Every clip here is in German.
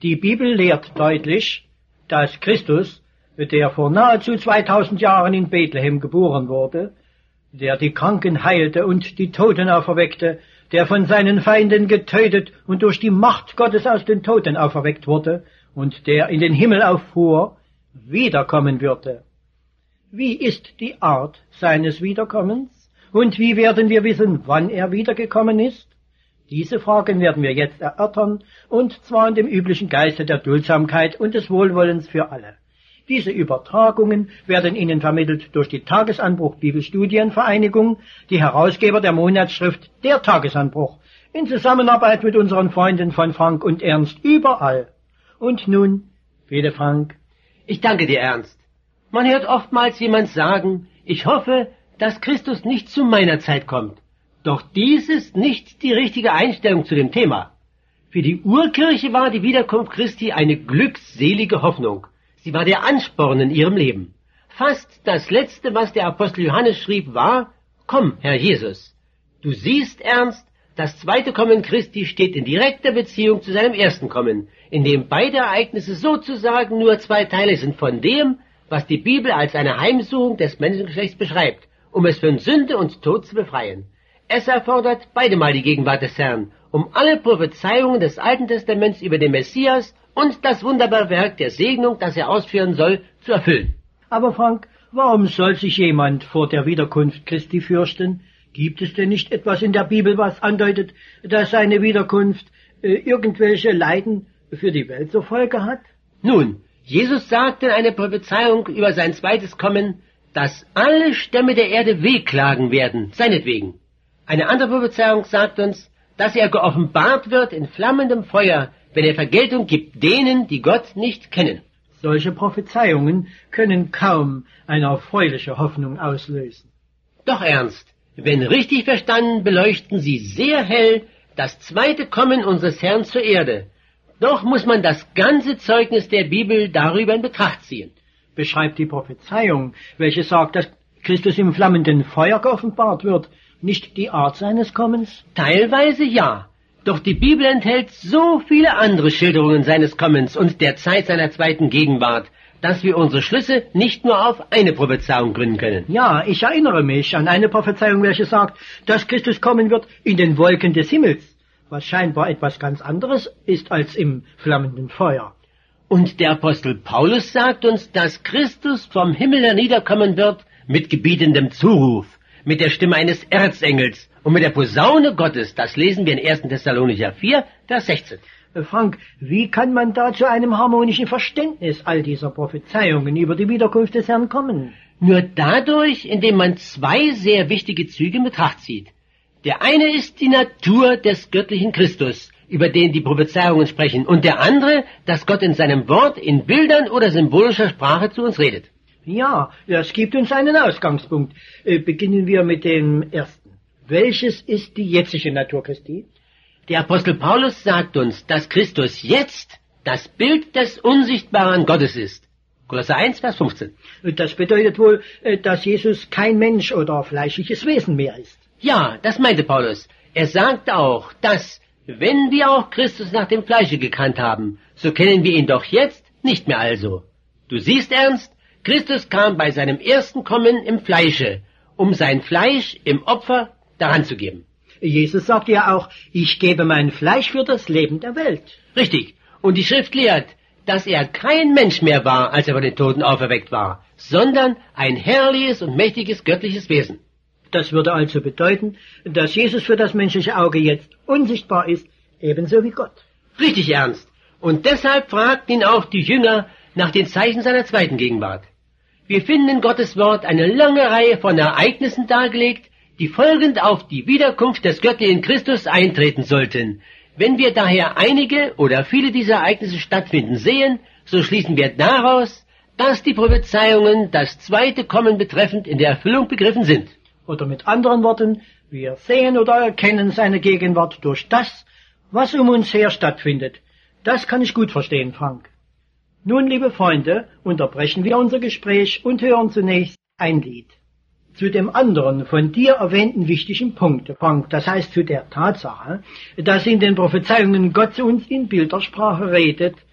Die Bibel lehrt deutlich, dass Christus, der vor nahezu 2000 Jahren in Bethlehem geboren wurde, der die Kranken heilte und die Toten auferweckte, der von seinen Feinden getötet und durch die Macht Gottes aus den Toten auferweckt wurde und der in den Himmel auffuhr, wiederkommen würde. Wie ist die Art seines Wiederkommens? Und wie werden wir wissen, wann er wiedergekommen ist? Diese Fragen werden wir jetzt erörtern, und zwar in dem üblichen Geiste der Duldsamkeit und des Wohlwollens für alle. Diese Übertragungen werden Ihnen vermittelt durch die Tagesanbruch Bibelstudienvereinigung, die Herausgeber der Monatsschrift Der Tagesanbruch, in Zusammenarbeit mit unseren Freunden von Frank und Ernst überall. Und nun, bitte Frank. Ich danke dir, Ernst. Man hört oftmals jemand sagen, ich hoffe, dass Christus nicht zu meiner Zeit kommt. Doch dies ist nicht die richtige Einstellung zu dem Thema. Für die Urkirche war die Wiederkunft Christi eine glückselige Hoffnung. Sie war der Ansporn in ihrem Leben. Fast das Letzte, was der Apostel Johannes schrieb, war, komm, Herr Jesus. Du siehst, Ernst, das zweite Kommen Christi steht in direkter Beziehung zu seinem ersten Kommen, in dem beide Ereignisse sozusagen nur zwei Teile sind von dem, was die Bibel als eine Heimsuchung des Menschengeschlechts beschreibt, um es von Sünde und Tod zu befreien. Es erfordert beide Mal die Gegenwart des Herrn, um alle Prophezeiungen des Alten Testaments über den Messias und das wunderbare Werk der Segnung, das er ausführen soll, zu erfüllen. Aber Frank, warum soll sich jemand vor der Wiederkunft Christi fürchten? Gibt es denn nicht etwas in der Bibel, was andeutet, dass seine Wiederkunft irgendwelche Leiden für die Welt zur Folge hat? Nun, Jesus sagte in einer Prophezeiung über sein zweites Kommen, dass alle Stämme der Erde wehklagen werden, seinetwegen. Eine andere Prophezeiung sagt uns, dass er geoffenbart wird in flammendem Feuer, wenn er Vergeltung gibt denen, die Gott nicht kennen. Solche Prophezeiungen können kaum eine erfreuliche Hoffnung auslösen. Doch Ernst, wenn richtig verstanden, beleuchten sie sehr hell das zweite Kommen unseres Herrn zur Erde. Doch muss man das ganze Zeugnis der Bibel darüber in Betracht ziehen. Beschreibt die Prophezeiung, welche sagt, dass Christus im flammenden Feuer geoffenbart wird, nicht die Art seines Kommens? Teilweise ja. Doch die Bibel enthält so viele andere Schilderungen seines Kommens und der Zeit seiner zweiten Gegenwart, dass wir unsere Schlüsse nicht nur auf eine Prophezeiung gründen können. Ja, ich erinnere mich an eine Prophezeiung, welche sagt, dass Christus kommen wird in den Wolken des Himmels, was scheinbar etwas ganz anderes ist als im flammenden Feuer. Und der Apostel Paulus sagt uns, dass Christus vom Himmel herniederkommen wird mit gebietendem Zuruf, mit der Stimme eines Erzengels und mit der Posaune Gottes. Das lesen wir in 1. Thessalonicher 4, Vers 16. Frank, wie kann man da zu einem harmonischen Verständnis all dieser Prophezeiungen über die Wiederkunft des Herrn kommen? Nur dadurch, indem man zwei sehr wichtige Züge in Betracht zieht. Der eine ist die Natur des göttlichen Christus, über den die Prophezeiungen sprechen, und der andere, dass Gott in seinem Wort in Bildern oder symbolischer Sprache zu uns redet. Ja, das gibt uns einen Ausgangspunkt. Beginnen wir mit dem ersten. Welches ist die jetzige Natur Christi? Der Apostel Paulus sagt uns, dass Christus jetzt das Bild des unsichtbaren Gottes ist. Kolosser 1, Vers 15. Das bedeutet wohl, dass Jesus kein Mensch oder fleischliches Wesen mehr ist. Ja, das meinte Paulus. Er sagt auch, dass, wenn wir auch Christus nach dem Fleische gekannt haben, so kennen wir ihn doch jetzt nicht mehr also. Du siehst, Ernst, Christus kam bei seinem ersten Kommen im Fleische, um sein Fleisch im Opfer daran zu geben. Jesus sagt ja auch, ich gebe mein Fleisch für das Leben der Welt. Richtig. Und die Schrift lehrt, dass er kein Mensch mehr war, als er von den Toten auferweckt war, sondern ein herrliches und mächtiges göttliches Wesen. Das würde also bedeuten, dass Jesus für das menschliche Auge jetzt unsichtbar ist, ebenso wie Gott. Richtig, Ernst. Und deshalb fragten ihn auch die Jünger nach den Zeichen seiner zweiten Gegenwart. Wir finden in Gottes Wort eine lange Reihe von Ereignissen dargelegt, die folgend auf die Wiederkunft des göttlichen Christus eintreten sollten. Wenn wir daher einige oder viele dieser Ereignisse stattfinden sehen, so schließen wir daraus, dass die Prophezeiungen das zweite Kommen betreffend in der Erfüllung begriffen sind. Oder mit anderen Worten, wir sehen oder erkennen seine Gegenwart durch das, was um uns her stattfindet. Das kann ich gut verstehen, Frank. Nun, liebe Freunde, unterbrechen wir unser Gespräch und hören zunächst ein Lied. Zu dem anderen von dir erwähnten wichtigen Punkt, Frank, das heißt zu der Tatsache, dass in den Prophezeiungen Gott zu uns in Bildersprache redet,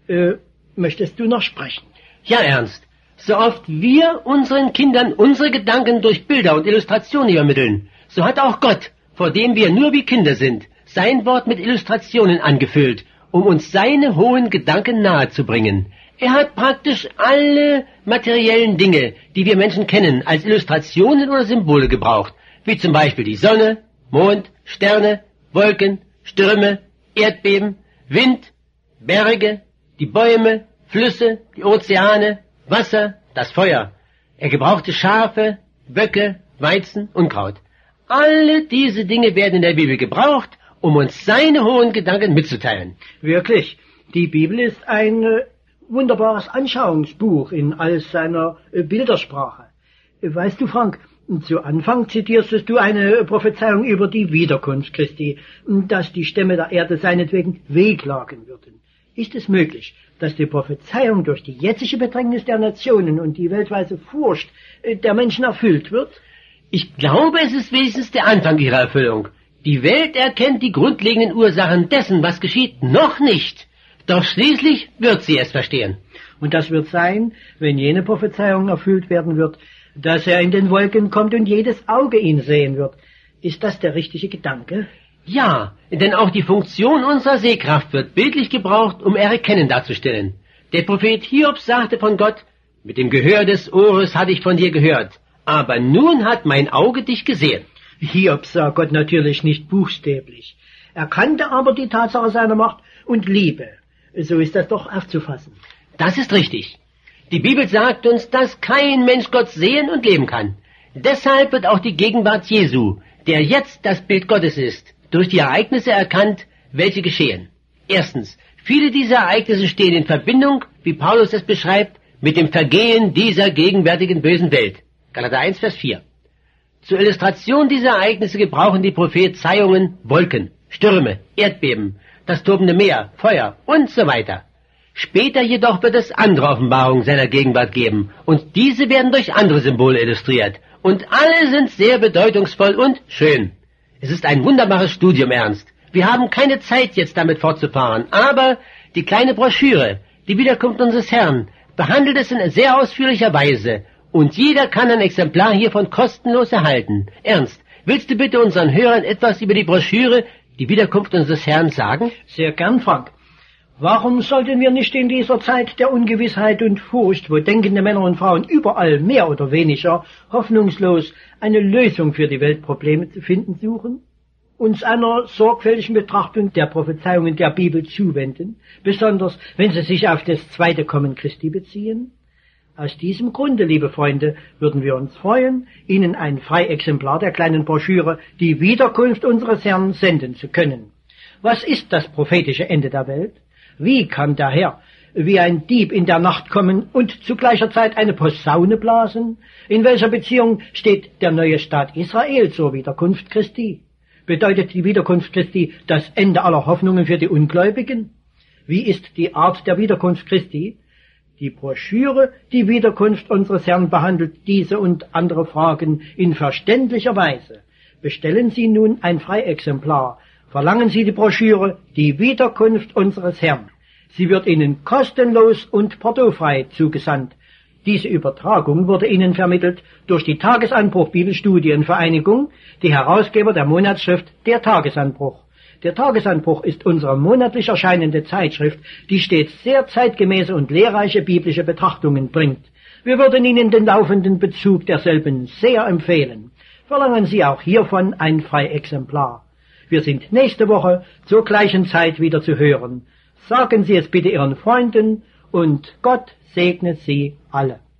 Möchtest du noch sprechen? Ja, Ernst. So oft wir unseren Kindern unsere Gedanken durch Bilder und Illustrationen übermitteln, so hat auch Gott, vor dem wir nur wie Kinder sind, sein Wort mit Illustrationen angefüllt, um uns seine hohen Gedanken nahezubringen. Er hat praktisch alle materiellen Dinge, die wir Menschen kennen, als Illustrationen oder Symbole gebraucht, wie zum Beispiel die Sonne, Mond, Sterne, Wolken, Stürme, Erdbeben, Wind, Berge, die Bäume, Flüsse, die Ozeane, Wasser, das Feuer. Er gebrauchte Schafe, Böcke, Weizen, Unkraut. Alle diese Dinge werden in der Bibel gebraucht, um uns seine hohen Gedanken mitzuteilen. Wirklich, die Bibel ist ein wunderbares Anschauungsbuch in all seiner Bildersprache. Weißt du, Frank, zu Anfang zitierst du eine Prophezeiung über die Wiederkunft Christi, dass die Stämme der Erde seinetwegen wehklagen würden. Ist es möglich, dass die Prophezeiung durch die jetzige Bedrängnis der Nationen und die weltweite Furcht der Menschen erfüllt wird? Ich glaube, es ist wenigstens der Anfang ihrer Erfüllung. Die Welt erkennt die grundlegenden Ursachen dessen, was geschieht, noch nicht. Doch schließlich wird sie es verstehen. Und das wird sein, wenn jene Prophezeiung erfüllt werden wird, dass er in den Wolken kommt und jedes Auge ihn sehen wird. Ist das der richtige Gedanke? Ja, denn auch die Funktion unserer Sehkraft wird bildlich gebraucht, um Erkennen darzustellen. Der Prophet Hiob sagte von Gott, mit dem Gehör des Ohres hatte ich von dir gehört, aber nun hat mein Auge dich gesehen. Hiob sah Gott natürlich nicht buchstäblich. Er kannte aber die Tatsache seiner Macht und Liebe. So ist das doch aufzufassen. Das ist richtig. Die Bibel sagt uns, dass kein Mensch Gott sehen und leben kann. Deshalb wird auch die Gegenwart Jesu, der jetzt das Bild Gottes ist, durch die Ereignisse erkannt, welche geschehen. Erstens, viele dieser Ereignisse stehen in Verbindung, wie Paulus es beschreibt, mit dem Vergehen dieser gegenwärtigen bösen Welt. Galater 1, Vers 4. Zur Illustration dieser Ereignisse gebrauchen die Prophezeiungen Wolken, Stürme, Erdbeben, das tobende Meer, Feuer und so weiter. Später jedoch wird es andere Offenbarungen seiner Gegenwart geben, und diese werden durch andere Symbole illustriert, und alle sind sehr bedeutungsvoll und schön. Es ist ein wunderbares Studium, Ernst. Wir haben keine Zeit, jetzt damit fortzufahren, aber die kleine Broschüre, die Wiederkunft unseres Herrn, behandelt es in sehr ausführlicher Weise, und jeder kann ein Exemplar hiervon kostenlos erhalten. Ernst, willst du bitte unseren Hörern etwas über die Broschüre, die Wiederkunft unseres Herrn, sagen? Sehr gern, Frank. Warum sollten wir nicht in dieser Zeit der Ungewissheit und Furcht, wo denkende Männer und Frauen überall mehr oder weniger hoffnungslos eine Lösung für die Weltprobleme zu finden suchen, uns einer sorgfältigen Betrachtung der Prophezeiungen der Bibel zuwenden, besonders wenn sie sich auf das zweite Kommen Christi beziehen? Aus diesem Grunde, liebe Freunde, würden wir uns freuen, Ihnen ein Freiexemplar der kleinen Broschüre Die Wiederkunft unseres Herrn senden zu können. Was ist das prophetische Ende der Welt? Wie kann der Herr wie ein Dieb in der Nacht kommen und zu gleicher Zeit eine Posaune blasen? In welcher Beziehung steht der neue Staat Israel zur Wiederkunft Christi? Bedeutet die Wiederkunft Christi das Ende aller Hoffnungen für die Ungläubigen? Wie ist die Art der Wiederkunft Christi? Die Broschüre Die Wiederkunft unseres Herrn behandelt diese und andere Fragen in verständlicher Weise. Bestellen Sie nun ein Freiexemplar. Verlangen Sie die Broschüre Die Wiederkunft unseres Herrn. Sie wird Ihnen kostenlos und portofrei zugesandt. Diese Übertragung wurde Ihnen vermittelt durch die Tagesanbruch Bibelstudienvereinigung, die Herausgeber der Monatsschrift Der Tagesanbruch. Der Tagesanbruch ist unsere monatlich erscheinende Zeitschrift, die stets sehr zeitgemäße und lehrreiche biblische Betrachtungen bringt. Wir würden Ihnen den laufenden Bezug derselben sehr empfehlen. Verlangen Sie auch hiervon ein Freiexemplar. Wir sind nächste Woche zur gleichen Zeit wieder zu hören. Sagen Sie es bitte Ihren Freunden und Gott segne Sie alle.